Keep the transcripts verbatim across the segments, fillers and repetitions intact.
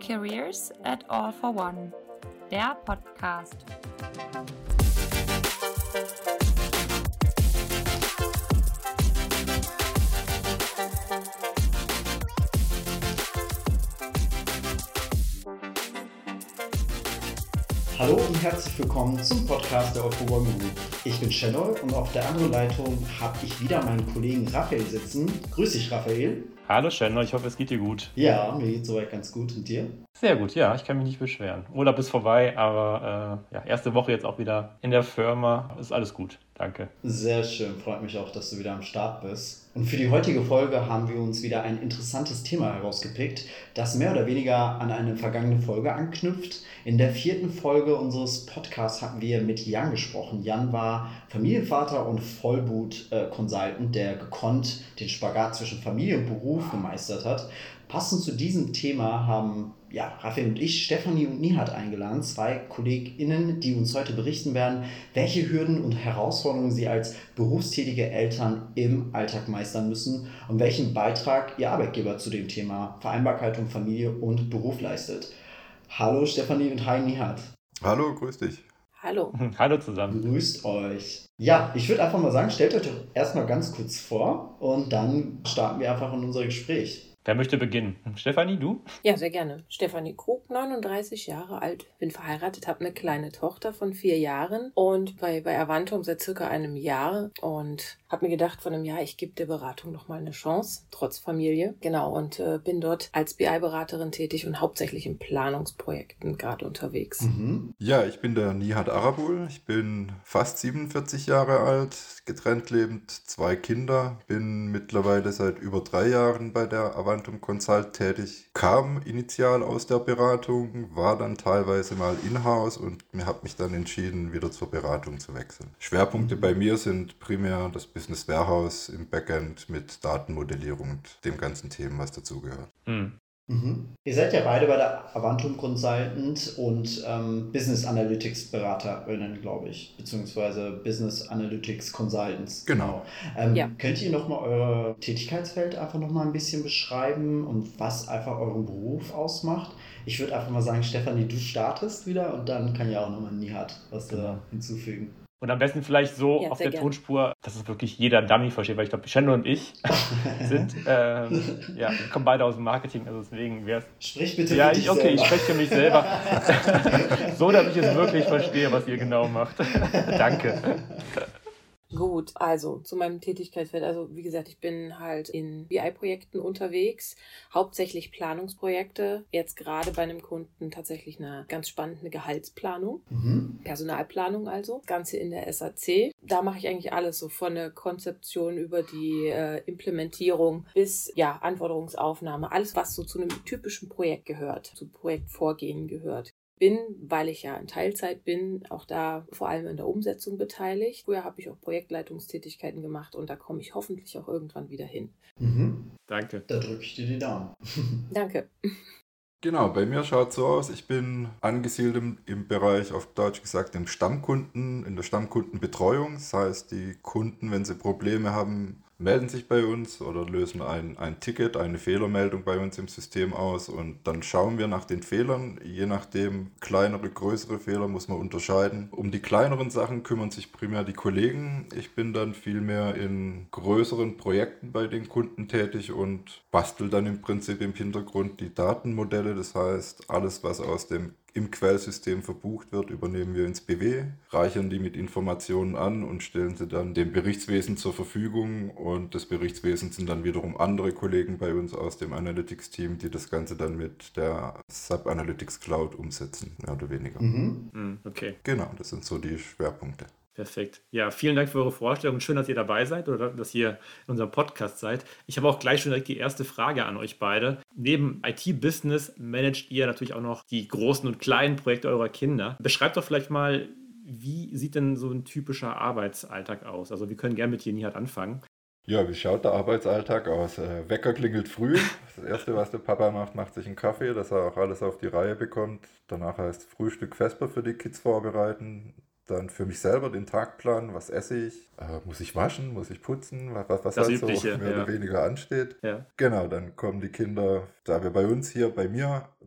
Careers at All for One, der Podcast. Hallo und herzlich willkommen zum Podcast der All for One Group. Ich bin Chenoy und auf der anderen Leitung habe ich wieder meinen Kollegen Raphael sitzen. Grüß dich, Raphael. Hallo Chenoy, ich hoffe, es geht dir gut. Ja, mir geht soweit ganz gut. Und dir? Sehr gut, ja, ich kann mich nicht beschweren. Urlaub ist vorbei, aber äh, ja, erste Woche jetzt auch wieder in der Firma. Ist alles gut, danke. Sehr schön, freut mich auch, dass du wieder am Start bist. Und für die heutige Folge haben wir uns wieder ein interessantes Thema herausgepickt, das mehr oder weniger an eine vergangene Folge anknüpft. In der vierten Folge unseres Podcasts hatten wir mit Jan gesprochen. Jan war Familienvater und Vollblut-Consultant, der gekonnt den Spagat zwischen Familie und Beruf gemeistert hat. Passend zu diesem Thema haben ja, Raphael und ich Stefanie und Nihat eingeladen, zwei KollegInnen, die uns heute berichten werden, welche Hürden und Herausforderungen sie als berufstätige Eltern im Alltag meistern müssen und welchen Beitrag ihr Arbeitgeber zu dem Thema Vereinbarkeit von Familie und Beruf leistet. Hallo Stefanie und hi Nihat. Hallo, grüß dich. Hallo. Hallo zusammen. Grüßt euch. Ja, ich würde einfach mal sagen, stellt euch doch erstmal ganz kurz vor und dann starten wir einfach in unser Gespräch. Wer möchte beginnen? Stefanie, du? Ja, sehr gerne. Stefanie Krug, neununddreißig Jahre alt, bin verheiratet, habe eine kleine Tochter von vier Jahren und bei, bei Avantum seit circa einem Jahr und habe mir gedacht von einem Jahr, ich gebe der Beratung nochmal eine Chance, trotz Familie. Genau, und äh, bin dort als B I-Beraterin tätig und hauptsächlich in Planungsprojekten gerade unterwegs. Mhm. Ja, ich bin der Nihat Arabul. Ich bin fast siebenundvierzig Jahre alt, getrennt lebend, zwei Kinder, bin mittlerweile seit über drei Jahren bei der Avantum Consult tätig, kam initial aus der Beratung, war dann teilweise mal in-house und habe mich dann entschieden, wieder zur Beratung zu wechseln. Schwerpunkte bei mir sind primär das Business Warehouse im Backend mit Datenmodellierung und dem ganzen Themen, was dazugehört. Mhm. Mhm. Ihr seid ja beide bei der Avantum Consultant und ähm, Business Analytics BeraterInnen, glaube ich, beziehungsweise Business Analytics Consultants. Genau. Ähm, Ja. Könnt ihr nochmal euer Tätigkeitsfeld einfach nochmal ein bisschen beschreiben und was einfach euren Beruf ausmacht? Ich würde einfach mal sagen, Stefanie, du startest wieder und dann kann ja auch nochmal Nihat was da hinzufügen. Und am besten vielleicht so Ja, auf sehr der gerne. Tonspur, dass es wirklich jeder Dummy versteht, weil ich glaube, Chenoy und ich sind, ähm, ja, wir kommen beide aus dem Marketing, also deswegen wäre es... Sprich bitte Ja, für dich ich, okay, selber. ich spreche für mich selber, so dass ich es wirklich verstehe, was ihr genau macht. Danke. Gut, also zu meinem Tätigkeitsfeld. Also wie gesagt, ich bin halt in B I-Projekten unterwegs, hauptsächlich Planungsprojekte. Jetzt gerade bei einem Kunden tatsächlich eine ganz spannende Gehaltsplanung, Mhm. Personalplanung also. Das Ganze in der S A C. Da mache ich eigentlich alles so von der Konzeption über die äh, Implementierung bis ja Anforderungsaufnahme. Alles, was so zu einem typischen Projekt gehört, zu Projektvorgehen gehört. Bin, weil ich ja in Teilzeit bin, auch da vor allem in der Umsetzung beteiligt. Früher habe ich auch Projektleitungstätigkeiten gemacht und da komme ich hoffentlich auch irgendwann wieder hin. Mhm. Danke. Da drücke ich dir die Daumen. Danke. Genau, bei mir schaut es so aus, ich bin angesiedelt im, im Bereich, auf Deutsch gesagt, im Stammkunden, in der Stammkundenbetreuung. Das heißt, die Kunden, wenn sie Probleme haben, melden sich bei uns oder lösen ein, ein Ticket, eine Fehlermeldung bei uns im System aus und dann schauen wir nach den Fehlern. Je nachdem, kleinere, größere Fehler muss man unterscheiden. Um die kleineren Sachen kümmern sich primär die Kollegen. Ich bin dann vielmehr in größeren Projekten bei den Kunden tätig und bastel dann im Prinzip im Hintergrund die Datenmodelle. Das heißt, alles, was aus dem im Quellsystem verbucht wird, übernehmen wir ins B W, reichern die mit Informationen an und stellen sie dann dem Berichtswesen zur Verfügung. Und das Berichtswesen sind dann wiederum andere Kollegen bei uns aus dem Analytics-Team, die das Ganze dann mit der SAP Analytics Cloud umsetzen, mehr oder weniger. Mhm. Mhm, okay. Genau, das sind so die Schwerpunkte. Perfekt. Ja, vielen Dank für eure Vorstellung. Schön, dass ihr dabei seid oder dass ihr in unserem Podcast seid. Ich habe auch gleich schon direkt die erste Frage an euch beide. Neben I T-Business managt ihr natürlich auch noch die großen und kleinen Projekte eurer Kinder. Beschreibt doch vielleicht mal, wie sieht denn so ein typischer Arbeitsalltag aus? Also wir können gerne mit dir, Nihat, anfangen. Ja, wie schaut der Arbeitsalltag aus? Äh, Wecker klingelt früh. Das Erste, was der Papa macht, macht sich einen Kaffee, dass er auch alles auf die Reihe bekommt. Danach heißt Frühstück Vesper für die Kids vorbereiten. Dann für mich selber den Tag planen, was esse ich, äh, muss ich waschen, muss ich putzen, was, was Das halt so Übliche, mehr ja. oder weniger ansteht. Ja. Genau, dann kommen die Kinder, da wir bei uns hier, bei mir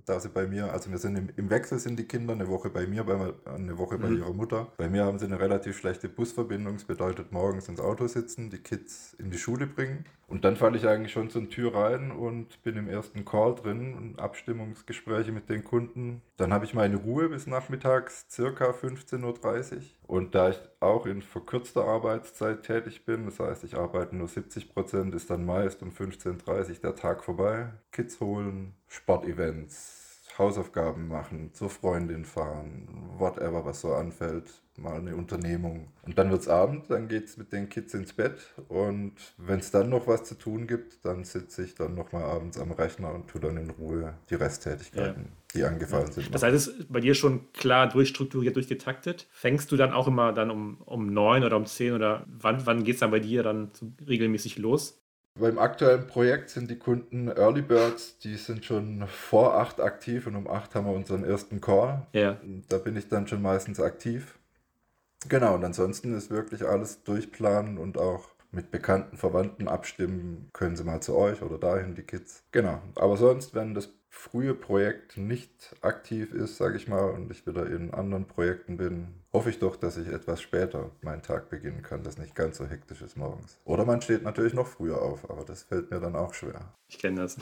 da sie bei mir, also wir sind im, im Wechsel sind die Kinder, eine Woche bei mir, bei, eine Woche bei mhm. ihrer Mutter. Bei mir haben sie eine relativ schlechte Busverbindung, das bedeutet morgens ins Auto sitzen, die Kids in die Schule bringen und dann falle ich eigentlich schon zur Tür rein und bin im ersten Call drin und Abstimmungsgespräche mit den Kunden. Dann habe ich meine Ruhe bis nachmittags circa fünfzehn Uhr dreißig und da ich auch in verkürzter Arbeitszeit tätig bin, das heißt ich arbeite nur siebzig Prozent, ist dann meist um fünfzehn Uhr dreißig der Tag vorbei. Kids holen, Sportevents, Hausaufgaben machen, zur Freundin fahren, whatever, was so anfällt, mal eine Unternehmung. Und dann wird's Abend, dann geht's mit den Kids ins Bett und wenn es dann noch was zu tun gibt, dann sitze ich dann nochmal abends am Rechner und tue dann in Ruhe die Resttätigkeiten, ja. die angefallen sind. Das heißt, es ist bei dir schon klar durchstrukturiert, durchgetaktet. Fängst du dann auch immer dann um, um neun oder um zehn oder wann, wann geht es dann bei dir dann so regelmäßig los? Beim aktuellen Projekt sind die Kunden Early Birds, die sind schon vor acht aktiv und um acht haben wir unseren ersten Call. Ja. Da bin ich dann schon meistens aktiv. Genau, und ansonsten ist wirklich alles durchplanen und auch mit bekannten Verwandten abstimmen. Können sie mal zu euch oder dahin, die Kids. Genau, aber sonst, wenn das frühe Projekt nicht aktiv ist, sage ich mal, und ich wieder in anderen Projekten bin, hoffe ich doch, dass ich etwas später meinen Tag beginnen kann, das nicht ganz so hektisch ist morgens. Oder man steht natürlich noch früher auf, aber das fällt mir dann auch schwer. Ich kenne das.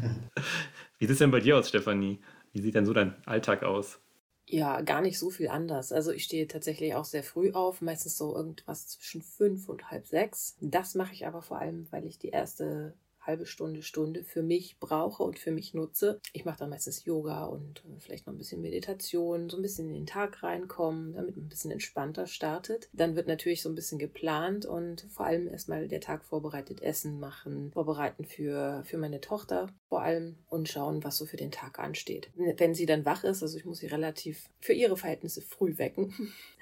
Wie sieht es denn bei dir aus, Stefanie? Wie sieht denn so dein Alltag aus? Ja, gar nicht so viel anders. Also ich stehe tatsächlich auch sehr früh auf, meistens so irgendwas zwischen fünf und halb sechs. Das mache ich aber vor allem, weil ich die erste halbe Stunde, Stunde für mich brauche und für mich nutze. Ich mache dann meistens Yoga und vielleicht noch ein bisschen Meditation, so ein bisschen in den Tag reinkommen, damit man ein bisschen entspannter startet. Dann wird natürlich so ein bisschen geplant und vor allem erstmal der Tag vorbereitet, Essen machen, vorbereiten für, für meine Tochter vor allem und schauen, was so für den Tag ansteht. Wenn sie dann wach ist, also ich muss sie relativ für ihre Verhältnisse früh wecken,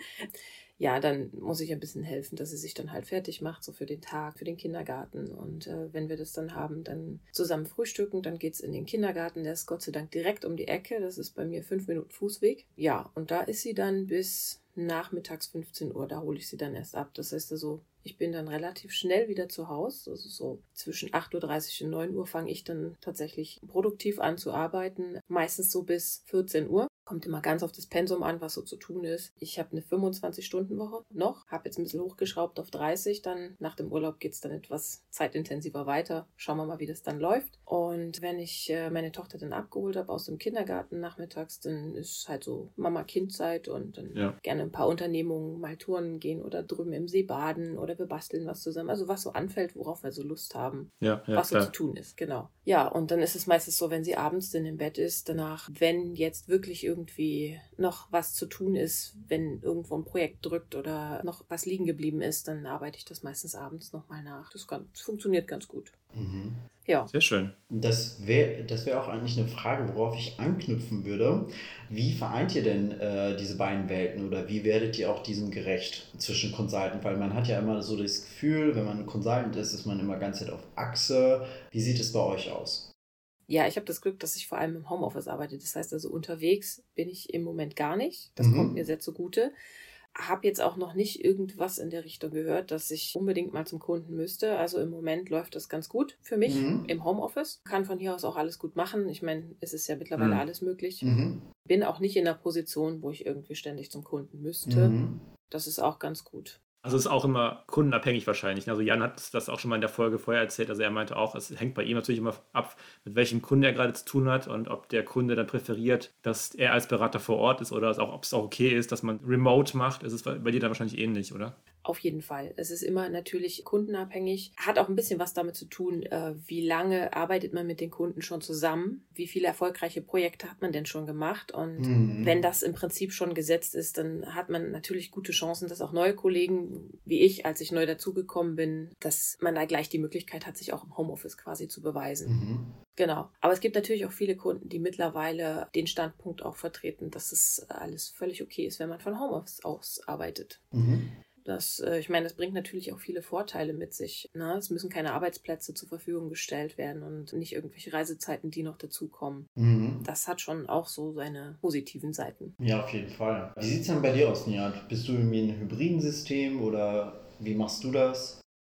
ja, dann muss ich ein bisschen helfen, dass sie sich dann halt fertig macht, so für den Tag, für den Kindergarten. Und äh, wenn wir das dann haben, dann zusammen frühstücken, dann geht's in den Kindergarten. Der ist Gott sei Dank direkt um die Ecke. Das ist bei mir fünf Minuten Fußweg. Ja, und da ist sie dann bis nachmittags fünfzehn Uhr. Da hole ich sie dann erst ab. Das heißt also, ich bin dann relativ schnell wieder zu Hause. Also so zwischen acht Uhr dreißig und neun Uhr fange ich dann tatsächlich produktiv an zu arbeiten. Meistens so bis vierzehn Uhr. Kommt immer ganz auf das Pensum an, was so zu tun ist. Ich habe eine fünfundzwanzig-Stunden-Woche noch, habe jetzt ein bisschen hochgeschraubt auf dreißig. Dann nach dem Urlaub geht es dann etwas zeitintensiver weiter. Schauen wir mal, wie das dann läuft. Und wenn ich äh, meine Tochter dann abgeholt habe aus dem Kindergarten nachmittags, dann ist halt so Mama-Kind-Zeit und dann ja. gerne ein paar Unternehmungen, mal Touren gehen oder drüben im See baden oder wir basteln was zusammen. Also was so anfällt, worauf wir so Lust haben, ja, ja, was so klar. zu tun ist. Genau. Ja, und dann ist es meistens so, wenn sie abends dann im Bett ist, danach, wenn jetzt wirklich irgendwie irgendwie noch was zu tun ist, wenn irgendwo ein Projekt drückt oder noch was liegen geblieben ist, dann arbeite ich das meistens abends nochmal nach. Das, kann, das funktioniert ganz gut. Mhm. Ja. Sehr schön. Das wäre das wär auch eigentlich eine Frage, worauf ich anknüpfen würde. Wie vereint ihr denn äh, diese beiden Welten oder wie werdet ihr auch diesem gerecht zwischen Consultant? Weil man hat ja immer so das Gefühl, wenn man Consultant ist, ist man immer ganz Zeit auf Achse. Wie sieht es bei euch aus? Ja, ich habe das Glück, dass ich vor allem im Homeoffice arbeite. Das heißt also, unterwegs bin ich im Moment gar nicht. Das mhm. kommt mir sehr zugute. Habe jetzt auch noch nicht irgendwas in der Richtung gehört, dass ich unbedingt mal zum Kunden müsste. Also im Moment läuft das ganz gut für mich mhm. im Homeoffice. Kann von hier aus auch alles gut machen. Ich meine, es ist ja mittlerweile mhm. alles möglich. Mhm. Bin auch nicht in einer Position, wo ich irgendwie ständig zum Kunden müsste. Mhm. Das ist auch ganz gut. Also es ist auch immer kundenabhängig wahrscheinlich. Also Jan hat das auch schon mal in der Folge vorher erzählt. Also er meinte auch, es hängt bei ihm natürlich immer ab, mit welchem Kunden er gerade zu tun hat und ob der Kunde dann präferiert, dass er als Berater vor Ort ist oder auch, ob es auch okay ist, dass man remote macht. Es ist bei dir dann wahrscheinlich ähnlich, oder? Auf jeden Fall. Es ist immer natürlich kundenabhängig. Hat auch ein bisschen was damit zu tun, wie lange arbeitet man mit den Kunden schon zusammen? Wie viele erfolgreiche Projekte hat man denn schon gemacht? Und mhm. wenn das im Prinzip schon gesetzt ist, dann hat man natürlich gute Chancen, dass auch neue Kollegen wie ich, als ich neu dazugekommen bin, dass man da gleich die Möglichkeit hat, sich auch im Homeoffice quasi zu beweisen. Mhm. Genau. Aber es gibt natürlich auch viele Kunden, die mittlerweile den Standpunkt auch vertreten, dass es alles völlig okay ist, wenn man von Homeoffice aus arbeitet. Mhm. Das, ich meine, das bringt natürlich auch viele Vorteile mit sich. Ne? Es müssen keine Arbeitsplätze zur Verfügung gestellt werden und nicht irgendwelche Reisezeiten, die noch dazukommen. Mhm. Das hat schon auch so seine positiven Seiten. Ja, auf jeden Fall. Wie sieht es denn bei dir aus, Nihat? Bist du irgendwie in einem hybriden System oder wie machst du das?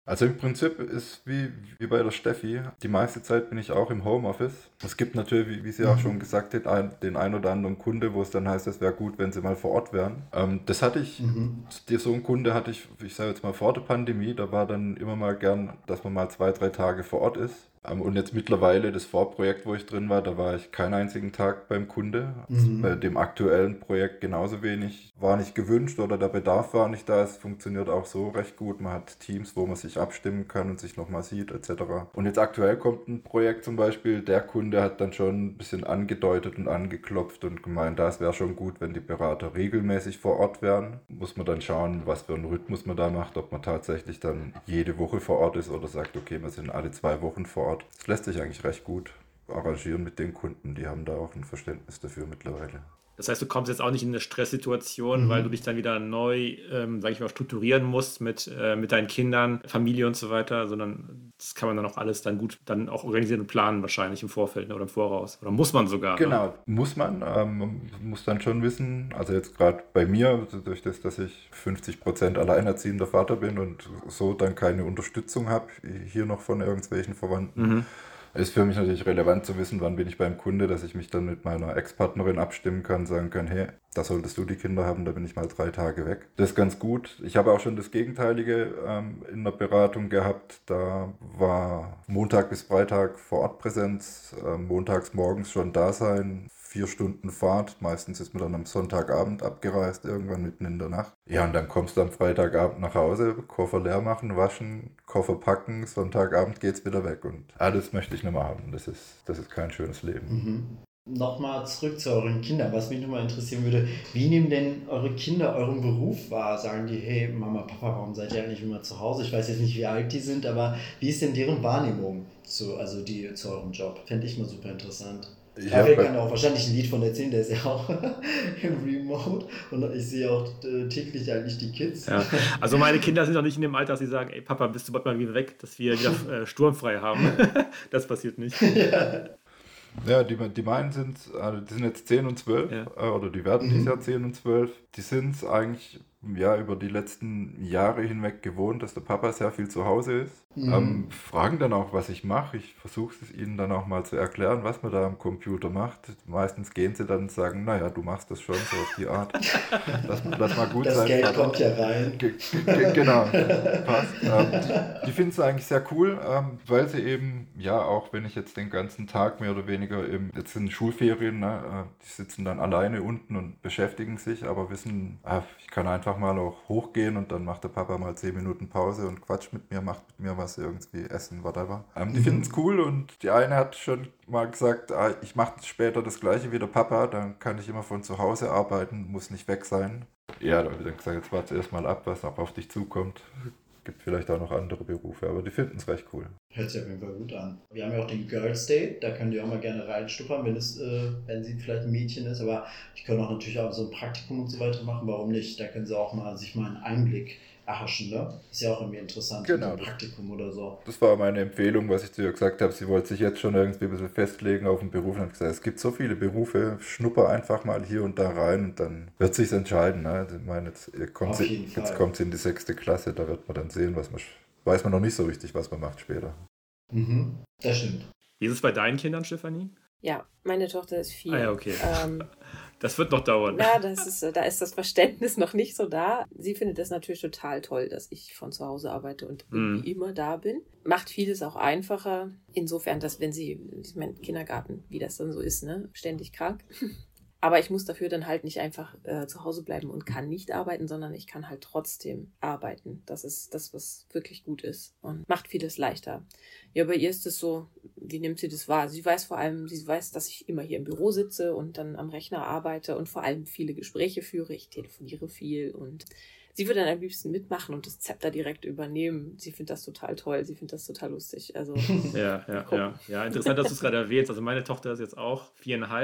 Also im Prinzip ist wie, wie bei der Steffi, die meiste Zeit bin ich auch im Homeoffice. Es gibt natürlich, wie, wie sie auch schon gesagt hat, ein, den ein oder anderen Kunde, wo es dann heißt, es wäre gut, wenn sie mal vor Ort wären. Ähm, das hatte ich, mhm. so einen Kunde hatte ich, ich sage jetzt mal vor der Pandemie, da war dann immer mal gern, dass man mal zwei, drei Tage vor Ort ist. Und jetzt mittlerweile, das Vorprojekt, wo ich drin war, da war ich keinen einzigen Tag beim Kunde. Mhm. Bei dem aktuellen Projekt genauso wenig. War nicht gewünscht oder der Bedarf war nicht da. Es funktioniert auch so recht gut. Man hat Teams, wo man sich abstimmen kann und sich nochmal sieht et cetera. Und jetzt aktuell kommt ein Projekt zum Beispiel, der Kunde hat dann schon ein bisschen angedeutet und angeklopft und gemeint, das wäre schon gut, wenn die Berater regelmäßig vor Ort wären. Muss man dann schauen, was für einen Rhythmus man da macht, ob man tatsächlich dann jede Woche vor Ort ist oder sagt, okay, wir sind alle zwei Wochen vor Ort. Das lässt sich eigentlich recht gut arrangieren mit den Kunden. Die haben da auch ein Verständnis dafür mittlerweile. Das heißt, du kommst jetzt auch nicht in eine Stresssituation, mhm. weil du dich dann wieder neu, ähm, sag ich mal, strukturieren musst mit, äh, mit deinen Kindern, Familie und so weiter, sondern das kann man dann auch alles dann gut dann auch organisieren und planen wahrscheinlich im Vorfeld, ne, oder im Voraus. Oder muss man sogar. Genau, ne? muss man. Ähm, man muss dann schon wissen, also jetzt gerade bei mir, durch das, dass ich fünfzig Prozent alleinerziehender Vater bin und so dann keine Unterstützung habe, hier noch von irgendwelchen Verwandten, mhm. ist für mich natürlich relevant zu wissen, wann bin ich beim Kunde, dass ich mich dann mit meiner Ex-Partnerin abstimmen kann, sagen kann, hey, da solltest du die Kinder haben, da bin ich mal drei Tage weg. Das ist ganz gut. Ich habe auch schon das Gegenteilige ähm, in der Beratung gehabt. Da war Montag bis Freitag Vorortpräsenz, äh, montags morgens schon da sein, vier Stunden Fahrt. Meistens ist man dann am Sonntagabend abgereist, irgendwann mitten in der Nacht. Ja, und dann kommst du am Freitagabend nach Hause, Koffer leer machen, waschen, Koffer packen, Sonntagabend geht's wieder weg. Und alles möchte ich nicht mehr haben. Das ist, das ist kein schönes Leben. Mhm. Nochmal zurück zu euren Kindern. Was mich nochmal interessieren würde, wie nehmen denn eure Kinder euren Beruf wahr? Sagen die, hey Mama, Papa, warum seid ihr eigentlich immer zu Hause? Ich weiß jetzt nicht, wie alt die sind, aber wie ist denn deren Wahrnehmung zu, also die, zu eurem Job? Fände ich mal super interessant. Pavel ja, kann auch wahrscheinlich ein Lied von erzählen, der ist ja auch im Remote und ich sehe auch äh, täglich eigentlich die Kids. Ja. Also meine Kinder sind noch nicht in dem Alter, dass sie sagen, ey Papa, bist du bald mal wieder weg, dass wir wieder äh, sturmfrei haben. Das passiert nicht. Ja. Ja, die, die meinen sind, also die sind jetzt zehn und zwölf, ja. äh, oder die werden mhm. dieses Jahr zehn und zwölf. Die sind es eigentlich ja, über die letzten Jahre hinweg gewohnt, dass der Papa sehr viel zu Hause ist. Mhm. Ähm, fragen dann auch, was ich mache. Ich versuche es ihnen dann auch mal zu erklären, was man da am Computer macht. Meistens gehen sie dann und sagen, naja, du machst das schon so auf die Art. Lass, lass mal gut das sein. Das Geld kommt ja rein. G- g- genau, passt. Ähm, die die finden es eigentlich sehr cool, ähm, weil sie eben, ja, auch wenn ich jetzt den ganzen Tag mehr oder weniger, im, jetzt sind Schulferien, ne, äh, die sitzen dann alleine unten und beschäftigen sich, aber wissen, äh, ich kann einfach mal auch hochgehen und dann macht der Papa mal zehn Minuten Pause und quatscht mit mir, macht mit mir was, irgendwie essen, whatever. Ähm, die mhm. finden es cool und die eine hat schon mal gesagt, ah, ich mache später das gleiche wie der Papa, dann kann ich immer von zu Hause arbeiten, muss nicht weg sein. Ja, da habe ich dann gesagt, jetzt warte erst mal ab, was auch auf dich zukommt. Gibt vielleicht auch noch andere Berufe, aber die finden es recht cool. Hört sich auf jeden Fall gut an. Wir haben ja auch den Girls Day, da könnt ihr auch mal gerne reinstuppern, wenn es, äh, wenn sie vielleicht ein Mädchen ist, aber ich kann auch natürlich auch so ein Praktikum und so weiter machen, warum nicht? Da können sie auch mal sich mal einen Einblick erhaschen, ne? Ist ja auch irgendwie interessant, genau, so ein Praktikum oder so. Das war meine Empfehlung, was ich zu ihr gesagt habe. Sie wollte sich jetzt schon irgendwie ein bisschen festlegen auf den Beruf und habe gesagt, es gibt so viele Berufe, schnupper einfach mal hier und da rein und dann wird sich's entscheiden. Ne? Ich meine, jetzt kommt sie, jetzt kommt sie in die sechste Klasse, da wird man dann sehen, was man, weiß man noch nicht so richtig, was man macht später. Mhm, das stimmt. Wie ist es bei deinen Kindern, Stefanie? Ja, meine Tochter ist vier. Ah ja, okay. Ähm, das wird noch dauern. Ja, das ist, da ist das Verständnis noch nicht so da. Sie findet es natürlich total toll, dass ich von zu Hause arbeite und mm. wie immer da bin. Macht vieles auch einfacher. Insofern, dass wenn sie, ich meine, Kindergarten, wie das dann so ist, ne, ständig krank. Aber ich muss dafür dann halt nicht einfach äh, zu Hause bleiben und kann nicht arbeiten, sondern ich kann halt trotzdem arbeiten. Das ist das, was wirklich gut ist und macht vieles leichter. Ja, bei ihr ist es so, wie nimmt sie das wahr? Sie weiß vor allem, sie weiß, dass ich immer hier im Büro sitze und dann am Rechner arbeite und vor allem viele Gespräche führe. Ich telefoniere viel und sie würde dann am liebsten mitmachen und das Zepter direkt übernehmen. Sie findet das total toll, sie findet das total lustig. Also, ja, ja, ja. Ja, interessant, dass du es gerade erwähnst. Also meine Tochter ist jetzt auch viereinhalb.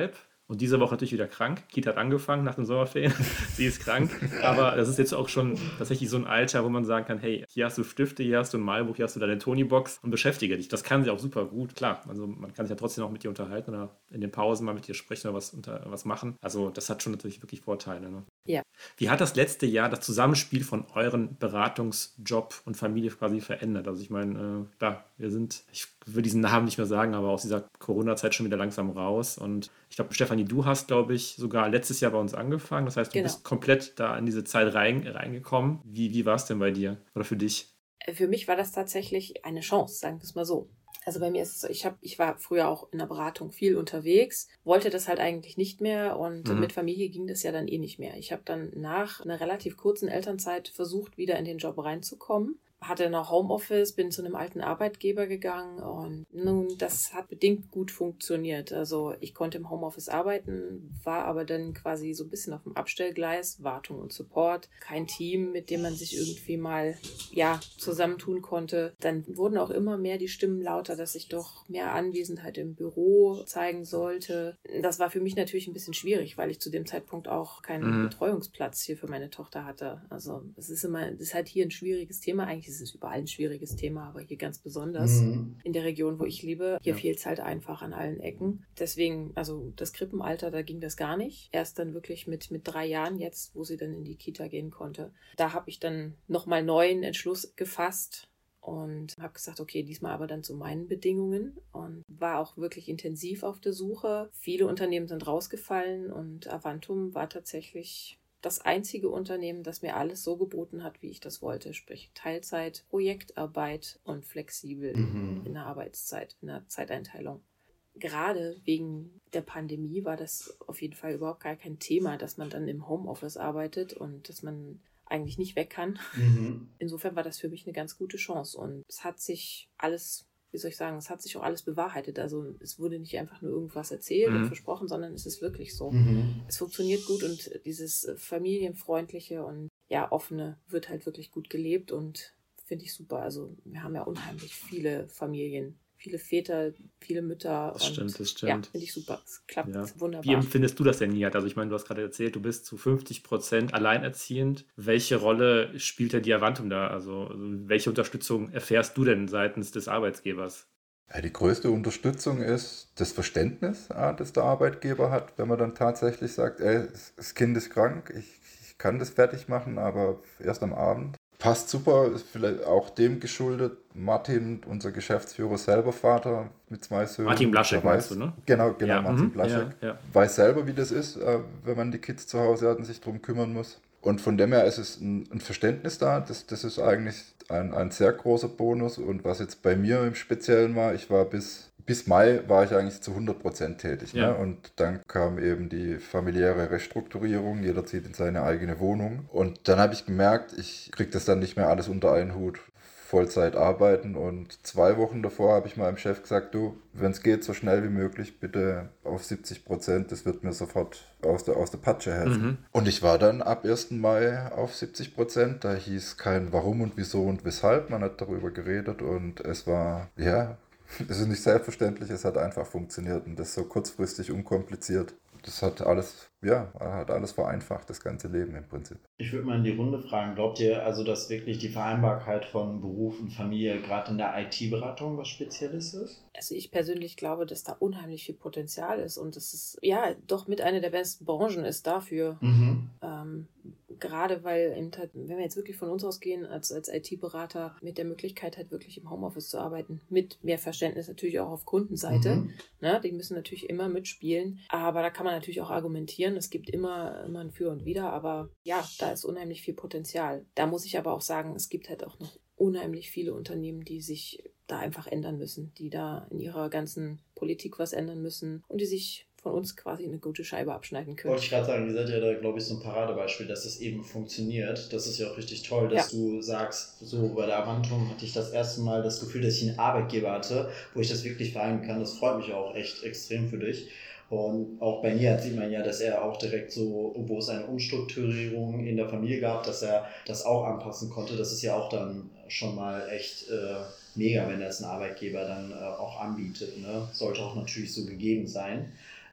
Und diese Woche natürlich wieder krank. Kita hat angefangen nach den Sommerferien. Sie ist krank. Aber das ist jetzt auch schon tatsächlich so ein Alter, wo man sagen kann, hey, hier hast du Stifte, hier hast du ein Malbuch, hier hast du deine Tony-Box und beschäftige dich. Das kann sie auch super gut. Klar, also man kann sich ja trotzdem auch mit ihr unterhalten oder in den Pausen mal mit ihr sprechen oder was, unter, was machen. Also das hat schon natürlich wirklich Vorteile. Ne? Ja. Wie hat das letzte Jahr das Zusammenspiel von euren Beratungsjob und Familie quasi verändert? Also ich meine, äh, klar, wir sind, ich will diesen Namen nicht mehr sagen, aber aus dieser Corona-Zeit schon wieder langsam raus. Und ich glaube, Stefanie, du hast, glaube ich, sogar letztes Jahr bei uns angefangen. Das heißt, du Genau. bist komplett da in diese Zeit rein, reingekommen. Wie, wie war es denn bei dir oder für dich? Für mich war das tatsächlich eine Chance, sagen wir es mal so. Also bei mir ist es so, ich, hab, ich war früher auch in der Beratung viel unterwegs, wollte das halt eigentlich nicht mehr und Mhm. mit Familie ging das ja dann eh nicht mehr. Ich habe dann nach einer relativ kurzen Elternzeit versucht, wieder in den Job reinzukommen. Hatte noch Homeoffice, bin zu einem alten Arbeitgeber gegangen und nun, das hat bedingt gut funktioniert. Also ich konnte im Homeoffice arbeiten, war aber dann quasi so ein bisschen auf dem Abstellgleis, Wartung und Support, kein Team, mit dem man sich irgendwie mal, ja, zusammentun konnte. Dann wurden auch immer mehr die Stimmen lauter, dass ich doch mehr Anwesenheit im Büro zeigen sollte. Das war für mich natürlich ein bisschen schwierig, weil ich zu dem Zeitpunkt auch keinen Mhm. Betreuungsplatz hier für meine Tochter hatte. Also es ist immer, das ist halt hier ein schwieriges Thema. Eigentlich es ist überall ein schwieriges Thema, aber hier ganz besonders. Mhm. In der Region, wo ich lebe, hier Ja. fehlt es halt einfach an allen Ecken. Deswegen, also das Krippenalter, da ging das gar nicht. Erst dann wirklich mit, mit drei Jahren jetzt, wo sie dann in die Kita gehen konnte. Da habe ich dann nochmal neuen Entschluss gefasst und habe gesagt, okay, diesmal aber dann zu meinen Bedingungen und war auch wirklich intensiv auf der Suche. Viele Unternehmen sind rausgefallen und Avantum war tatsächlich das einzige Unternehmen, das mir alles so geboten hat, wie ich das wollte, sprich Teilzeit, Projektarbeit und flexibel Mhm. in der Arbeitszeit, in der Zeiteinteilung. Gerade wegen der Pandemie war das auf jeden Fall überhaupt gar kein Thema, dass man dann im Homeoffice arbeitet und dass man eigentlich nicht weg kann. Mhm. Insofern war das für mich eine ganz gute Chance und es hat sich alles, wie soll ich sagen, es hat sich auch alles bewahrheitet. Also es wurde nicht einfach nur irgendwas erzählt Mhm. und versprochen, sondern es ist wirklich so. Mhm. Es funktioniert gut und dieses familienfreundliche und ja, offene wird halt wirklich gut gelebt und finde ich super. Also wir haben ja unheimlich viele Familien, viele Väter, viele Mütter. Das und stimmt, das Ja, stimmt. finde ich super. Es klappt Ja. wunderbar. Wie empfindest du das denn, Nihat? Also ich meine, du hast gerade erzählt, du bist zu fünfzig Prozent alleinerziehend. Welche Rolle spielt denn die Avantum da? Also, also welche Unterstützung erfährst du denn seitens des Arbeitgebers? Ja, die größte Unterstützung ist das Verständnis, äh, das der Arbeitgeber hat, wenn man dann tatsächlich sagt, ey, das Kind ist krank, ich, ich kann das fertig machen, aber erst am Abend. Passt super, ist vielleicht auch dem geschuldet. Martin, unser Geschäftsführer, selber Vater mit zwei Söhnen. Martin Blaschek der meinst weiß, du, ne? Genau, genau, Ja, Martin mhm, Blaschek. ja, ja. Weiß selber, wie das ist, äh, wenn man die Kids zu Hause hat und sich darum kümmern muss. Und von dem her ist es ein, ein Verständnis da. Das, das ist eigentlich ein, ein sehr großer Bonus. Und was jetzt bei mir im Speziellen war, ich war bis, bis Mai war ich eigentlich zu hundert Prozent tätig. Ja. Ne? Und dann kam eben die familiäre Restrukturierung. Jeder zieht in seine eigene Wohnung. Und dann habe ich gemerkt, ich kriege das dann nicht mehr alles unter einen Hut. Vollzeit arbeiten und zwei Wochen davor habe ich meinem Chef gesagt, du, wenn es geht, so schnell wie möglich, bitte auf siebzig Prozent, das wird mir sofort aus der, aus der Patsche helfen. Mhm. Und ich war dann ab ersten Mai auf siebzig Prozent, da hieß kein Warum und Wieso und Weshalb, man hat darüber geredet und es war, ja, es ist nicht selbstverständlich, es hat einfach funktioniert und das so kurzfristig, unkompliziert. Das hat alles, ja, hat alles vereinfacht, das ganze Leben im Prinzip. Ich würde mal in die Runde fragen, glaubt ihr also, dass wirklich die Vereinbarkeit von Beruf und Familie gerade in der I T-Beratung was Spezielles ist? Also ich persönlich glaube, dass da unheimlich viel Potenzial ist und dass es ja doch mit einer der besten Branchen ist dafür. Mhm. Ähm, gerade weil, eben halt, wenn wir jetzt wirklich von uns ausgehen, als, als I T-Berater mit der Möglichkeit halt wirklich im Homeoffice zu arbeiten, mit mehr Verständnis natürlich auch auf Kundenseite. Mhm. Ne, die müssen natürlich immer mitspielen, aber da kann man natürlich auch argumentieren. Es gibt immer, immer ein Für und Wider, aber ja, da ist unheimlich viel Potenzial. Da muss ich aber auch sagen, es gibt halt auch noch unheimlich viele Unternehmen, die sich da einfach ändern müssen, die da in ihrer ganzen Politik was ändern müssen und die sich von uns quasi eine gute Scheibe abschneiden können. Wollte ich gerade sagen, ihr seid ja da, glaube ich, so ein Paradebeispiel, dass es eben funktioniert. Das ist ja auch richtig toll, dass Ja. du sagst, so bei der Avantum hatte ich das erste Mal das Gefühl, dass ich einen Arbeitgeber hatte, wo ich das wirklich vereinen kann. Das freut mich auch echt extrem für dich. Und auch bei Nihat sieht man ja, dass er auch direkt so, wo es eine Umstrukturierung in der Familie gab, dass er das auch anpassen konnte. Das ist ja auch dann schon mal echt äh, mega, wenn das ein Arbeitgeber dann äh, auch anbietet. Ne? Sollte auch natürlich so gegeben sein.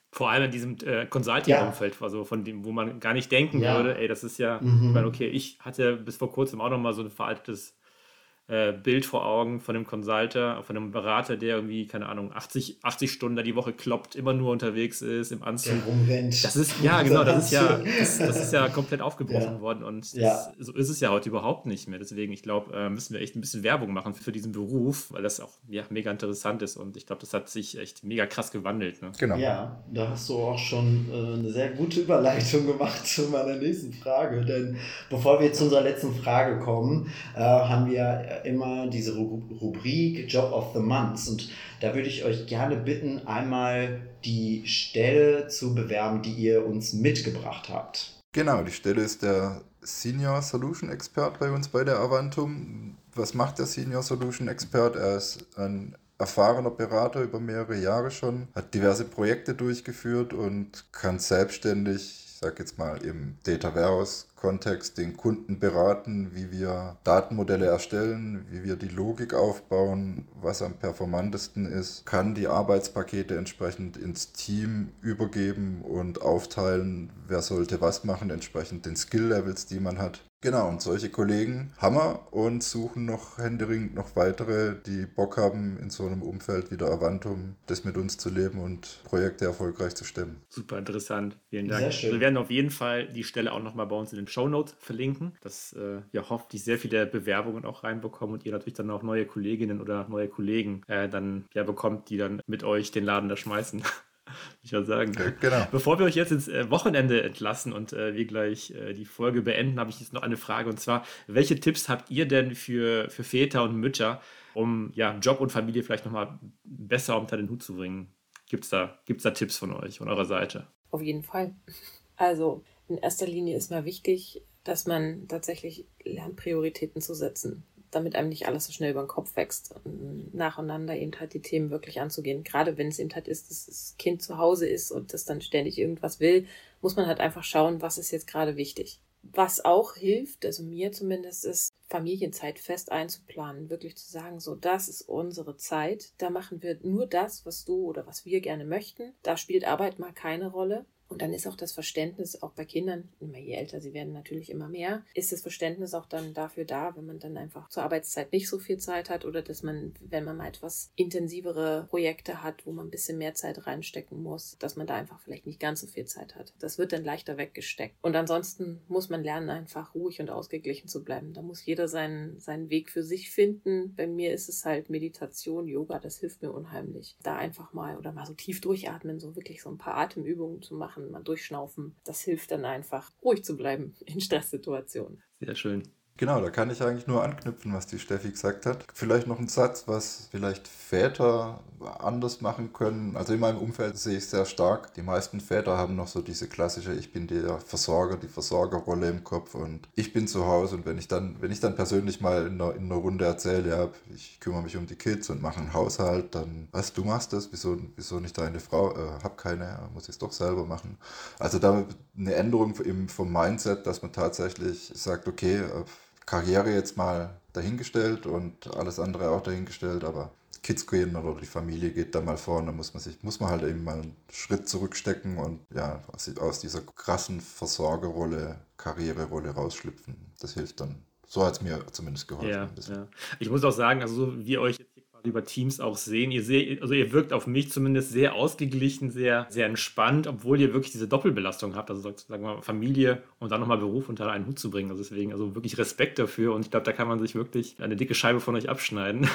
Vor allem in diesem äh, Consulting-Umfeld, ja. also von dem, wo man gar nicht denken ja. würde, ey, das ist ja, mhm. ich meine, okay, ich hatte bis vor kurzem auch noch mal so ein veraltetes äh, Bild vor Augen von einem Consulter, von einem Berater, der irgendwie, keine Ahnung, achtzig, achtzig Stunden da die Woche kloppt, immer nur unterwegs ist, im Anzug. Der rumrennt. Das ist, ja, genau, das ist ja, das, das ist ja komplett aufgebrochen ja. worden und das, ja. so ist es ja heute überhaupt nicht mehr. Deswegen, ich glaube, äh, müssen wir echt ein bisschen Werbung machen für diesen Beruf, weil das auch ja, mega interessant ist und ich glaube, das hat sich echt mega krass gewandelt. Ne? Genau. Ja, da hast du auch schon äh, eine sehr gute Überleitung gemacht zu meiner nächsten Frage, denn bevor wir zu unserer letzten Frage kommen, äh, haben wir immer diese Rubrik Job of the Month und da würde ich euch gerne bitten, einmal die Stelle zu bewerben, die ihr uns mitgebracht habt. Genau, die Stelle ist der Senior Solution Expert bei uns bei der Avantum. Was macht der Senior Solution Expert? Er ist ein erfahrener Berater über mehrere Jahre schon, hat diverse Projekte durchgeführt und kann selbstständig, ich sage jetzt mal im Data Warehouse Kontext, den Kunden beraten, wie wir Datenmodelle erstellen, wie wir die Logik aufbauen, was am performantesten ist, kann die Arbeitspakete entsprechend ins Team übergeben und aufteilen, wer sollte was machen, entsprechend den Skill-Levels, die man hat. Genau, und solche Kollegen haben wir und suchen noch händeringend noch weitere, die Bock haben, in so einem Umfeld wie der Avantum das mit uns zu leben und Projekte erfolgreich zu stemmen. Super interessant, vielen Dank. Sehr schön. Wir werden auf jeden Fall die Stelle auch nochmal bei uns in den Shownotes verlinken, dass äh, wir hoffentlich sehr viele Bewerbungen auch reinbekommen und ihr natürlich dann auch neue Kolleginnen oder neue Kollegen äh, dann ja bekommt, die dann mit euch den Laden da schmeißen. Ich würde sagen. Ja, genau. Bevor wir euch jetzt ins äh, Wochenende entlassen und äh, wir gleich äh, die Folge beenden, habe ich jetzt noch eine Frage und zwar, welche Tipps habt ihr denn für, für Väter und Mütter, um ja, Job und Familie vielleicht nochmal besser unter den Hut zu bringen? Gibt es da, gibt's da Tipps von euch, von eurer Seite? Auf jeden Fall. Also in erster Linie ist mir wichtig, dass man tatsächlich lernt, Prioritäten zu setzen, damit einem nicht alles so schnell über den Kopf wächst und nacheinander eben halt die Themen wirklich anzugehen. Gerade wenn es eben halt ist, dass das Kind zu Hause ist und das dann ständig irgendwas will, muss man halt einfach schauen, was ist jetzt gerade wichtig. Was auch hilft, also mir zumindest, ist, Familienzeit fest einzuplanen, wirklich zu sagen, so, das ist unsere Zeit, da machen wir nur das, was du oder was wir gerne möchten. Da spielt Arbeit mal keine Rolle. Und dann ist auch das Verständnis, auch bei Kindern, immer je älter sie werden, natürlich immer mehr, ist das Verständnis auch dann dafür da, wenn man dann einfach zur Arbeitszeit nicht so viel Zeit hat oder dass man, wenn man mal etwas intensivere Projekte hat, wo man ein bisschen mehr Zeit reinstecken muss, dass man da einfach vielleicht nicht ganz so viel Zeit hat. Das wird dann leichter weggesteckt. Und ansonsten muss man lernen, einfach ruhig und ausgeglichen zu bleiben. Da muss jeder seinen, seinen Weg für sich finden. Bei mir ist es halt Meditation, Yoga, das hilft mir unheimlich. Da einfach mal oder mal so tief durchatmen, so wirklich so ein paar Atemübungen zu machen, mal durchschnaufen. Das hilft dann einfach, ruhig zu bleiben in Stresssituationen. Sehr schön. Genau, da kann ich eigentlich nur anknüpfen, was die Steffi gesagt hat. Vielleicht noch ein Satz, was vielleicht Väter anders machen können. Also in meinem Umfeld sehe ich sehr stark. Die meisten Väter haben noch so diese klassische, ich bin der Versorger, die Versorgerrolle im Kopf und ich bin zu Hause. Und wenn ich dann, wenn ich dann persönlich mal in einer, in einer Runde erzähle, ja, ich kümmere mich um die Kids und mache einen Haushalt, dann, was, du machst das? Wieso, wieso nicht deine Frau? Äh, hab keine, muss ich es doch selber machen. Also da eine Änderung im, vom Mindset, dass man tatsächlich sagt, okay, Karriere jetzt mal dahingestellt und alles andere auch dahingestellt, aber Kids gehen oder die Familie geht da mal vor und dann muss man sich, muss man halt eben mal einen Schritt zurückstecken und ja, aus, aus dieser krassen Versorgerrolle, Karriererolle rausschlüpfen. Das hilft dann. So hat es mir zumindest geholfen. Ja, ja. Ich muss auch sagen, also so wie ihr euch jetzt hier quasi über Teams auch sehen, ihr seht, also ihr wirkt auf mich zumindest sehr ausgeglichen, sehr, sehr entspannt, obwohl ihr wirklich diese Doppelbelastung habt, also sagen wir mal Familie und dann nochmal Beruf unter einen Hut zu bringen. Also deswegen, also wirklich Respekt dafür und ich glaube, da kann man sich wirklich eine dicke Scheibe von euch abschneiden.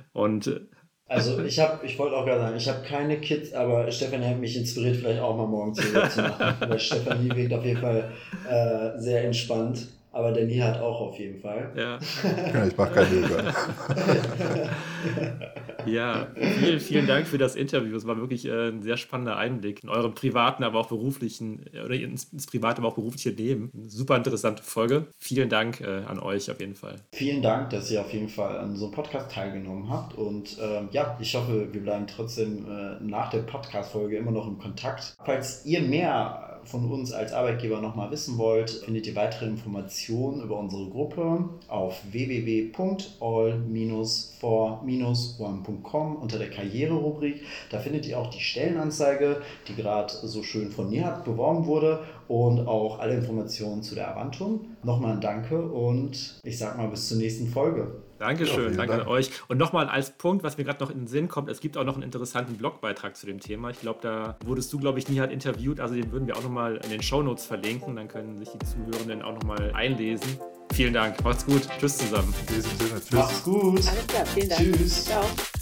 Und also ich habe, ich wollte auch gerade sagen, ich habe keine Kids, aber Stefanie hat mich inspiriert, vielleicht auch mal morgens Yoga zu machen. Weil Stefanie wirkt auf jeden Fall äh, sehr entspannt. Aber Danny hat auch auf jeden Fall. Ja, ja ich mache kein Yoga. Ja, vielen, vielen Dank für das Interview. Es war wirklich äh, ein sehr spannender Einblick in eurem privaten, aber auch beruflichen, oder ins, ins private, aber auch berufliche Leben. Eine super interessante Folge. Vielen Dank äh, an euch auf jeden Fall. Vielen Dank, dass ihr auf jeden Fall an so einem Podcast teilgenommen habt. Und ähm, ja, ich hoffe, wir bleiben trotzdem äh, nach der Podcast-Folge immer noch im Kontakt. Falls ihr mehr von uns als Arbeitgeber nochmal wissen wollt, findet ihr weitere Informationen über unsere Gruppe auf w w w punkt all for one punkt com unter der Karriere-Rubrik. Da findet ihr auch die Stellenanzeige, die gerade so schön von Nihat beworben wurde und auch alle Informationen zu der Avantum. Nochmal ein Danke und ich sag mal bis zur nächsten Folge. Dankeschön, ja, danke Dank. an euch. Und nochmal als Punkt, was mir gerade noch in den Sinn kommt, es gibt auch noch einen interessanten Blogbeitrag zu dem Thema. Ich glaube, da wurdest du, glaube ich, Nihat interviewt, also den würden wir auch nochmal in den Shownotes verlinken, dann können sich die Zuhörenden auch nochmal einlesen. Vielen Dank, macht's gut, tschüss zusammen. In diesem Sinne, tschüss. Macht's gut. Alles klar, vielen Dank. Tschüss. Ciao.